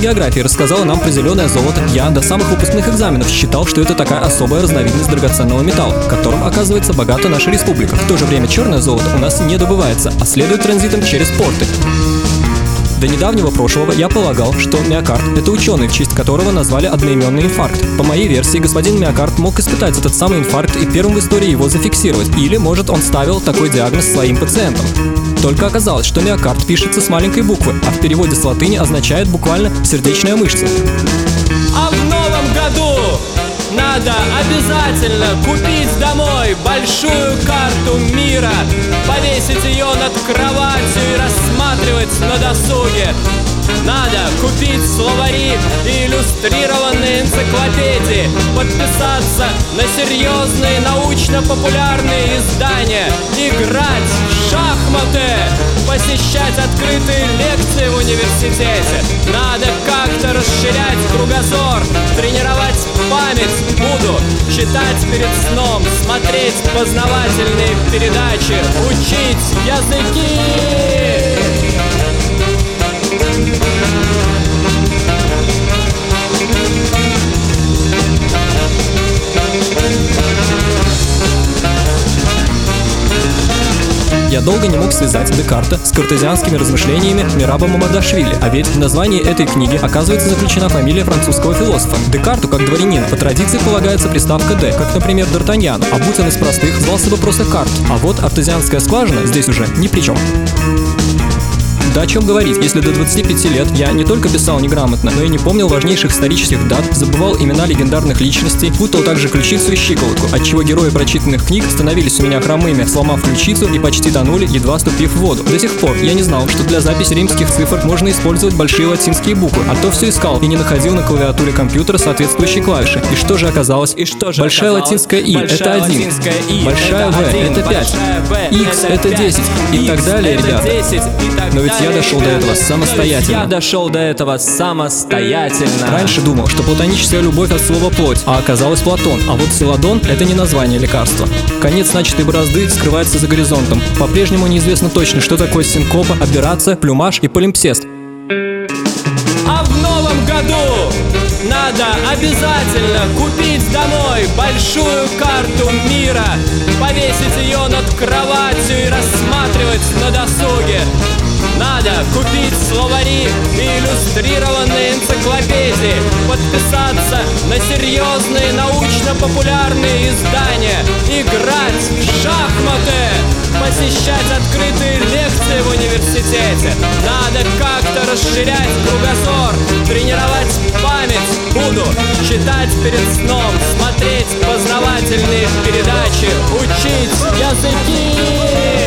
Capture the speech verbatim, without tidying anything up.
географии рассказала нам про зеленое золото, я до самых выпускных экзаменов считал, что это такая особая разновидность драгоценного металла, которым, оказывается, богата наша республика. В то же время черное золото у нас не добывается, а следует транзитом через порты. До недавнего прошлого я полагал, что Миокарт — это ученый, в честь которого назвали одноименный инфаркт. По моей версии, господин Миокарт мог испытать этот самый инфаркт и первым в истории его зафиксировать, или, может, он ставил такой диагноз своим пациентам. Только оказалось, что миокард пишется с маленькой буквы, а в переводе с латыни означает буквально «сердечная мышца». А в новом году надо обязательно купить домой большую карту мира, повесить ее над кроватью и рассматривать на досуге. Надо купить словари и иллюстрированные энциклопедии, подписаться на серьезные научно-популярные издания, играть в шахматы, посещать открытые лекции в университете. Надо как-то расширять кругозор, тренировать память. Буду читать перед сном, смотреть познавательные передачи, учить языки. Я долго не мог связать Декарта с картезианскими размышлениями Мираба Мамардашвили, а ведь в названии этой книги оказывается заключена фамилия французского философа. Декарту, как дворянину, по традиции полагается приставка «Д», как, например, Д'Артаньяну, а будь он из простых, звался бы просто Карт. А вот артезианская скважина здесь уже ни при чем. Да о чем говорить, если до двадцати пяти лет я не только писал неграмотно, но и не помнил важнейших исторических дат, забывал имена легендарных личностей, путал также ключицу и щиколотку, отчего герои прочитанных книг становились у меня хромыми, сломав ключицу и почти тонули, едва ступив в воду. До сих пор я не знал, что для записи римских цифр можно использовать большие латинские буквы, а то все искал и не находил на клавиатуре компьютера соответствующие клавиши. И что же оказалось? И что же Большая оказалось? латинская «И» — это один, I, большая «В» — это пять, X — это десять и так далее, ребята. Но ведь я дошел до этого самостоятельно. Я дошел до этого самостоятельно. Раньше думал, что платоническая любовь от слова «плоть», а оказалось Платон. А вот селадон — это не название лекарства. Конец начатой борозды скрывается за горизонтом. По-прежнему неизвестно точно, что такое синкопа, аберрация, плюмаж и полимпсест. А в новом году надо обязательно купить домой большую карту мира, повесить ее над кроватью и рассматривать на досуге. Надо купить словари и иллюстрированные энциклопедии, подписаться на серьезные научно-популярные издания, играть в шахматы, посещать открытые лекции в университете. Надо как-то расширять кругозор, тренировать память. Буду читать перед сном, смотреть познавательные передачи, учить языки.